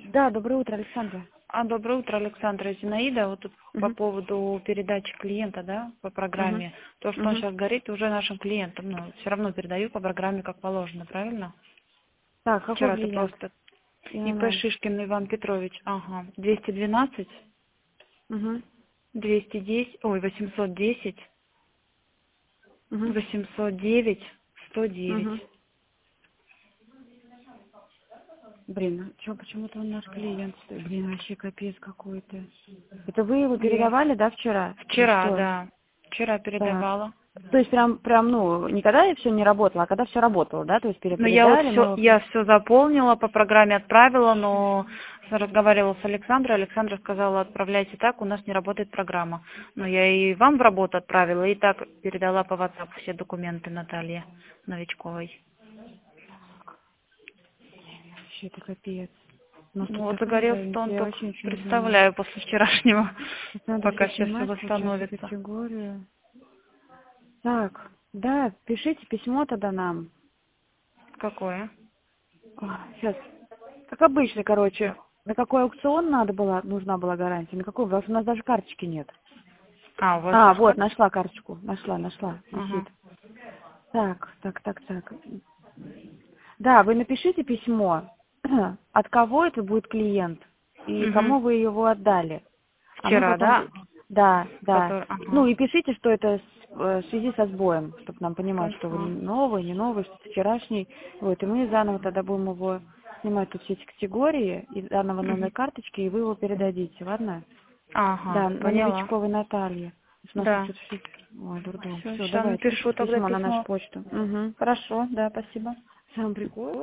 Да, доброе утро, Александра. Доброе утро, Александра. Зинаида. Вот тут по Мгм. поводу передачи клиента, да, по Мгм. программе. То, что он Мгм. сейчас горит, уже нашим клиентам, но все равно передаю по программе как положено, правильно? Так, какой Вчера ты клиент? просто ИП ИНН. Шишкин Иван Петрович. Ага. 212, Угу. 210, ой, 810, Угу. 809, 109. Угу. Блин, что, почему-то он наш клиент стоит? Блин, вообще капец какой-то. Это вы его Я передавали, да, вчера? Или вчера, что? да. Вчера Так. передавала. То есть прям, ну, не когда все не работало, а когда все работало, да? То есть Ну, я вот передали, мы все, его... я все заполнила, по программе отправила, но разговаривала с Александрой, Александра сказала, отправляйте так, у нас не работает программа. Но я и вам в работу отправила, и так передала по WhatsApp все документы Наталье Новичковой. Вообще это капец. У нас Ну тут вот такая загорелся-то задница, он я только вообще ничего не понимаю. представляю после вчерашнего, Сейчас надо все пока сейчас все снимать, получается, восстановится. категорию. Так, да, пишите письмо тогда нам. Какое? Сейчас. Как обычно, короче, на какой аукцион нужна была гарантия, на какой, потому что у нас даже карточки нет. У вас без Вот, карточки? нашла карточку, нашла, Ага. висит. Так. Да, вы напишите письмо, от кого это будет клиент и Угу. кому вы его отдали. А мы Вчера, потом, да? да. Ну Ага. и пишите, что это в связи со сбоем, чтобы нам понимать, что вы Ага. новый, не новый, что это вчерашний. Вот, и мы заново тогда будем его снимать тут все эти категории, и заново номер Мгм. карточки, и вы его передадите, ладно? Ага, Да, на поняла. Новичковой Наталье. У нас тут Да. что-то все... Ой, дурдом. Все, Все, сейчас давайте, напишу пишите тогда письмо на нашу письмо. почту. Угу. Хорошо, да, спасибо. Сам прикол.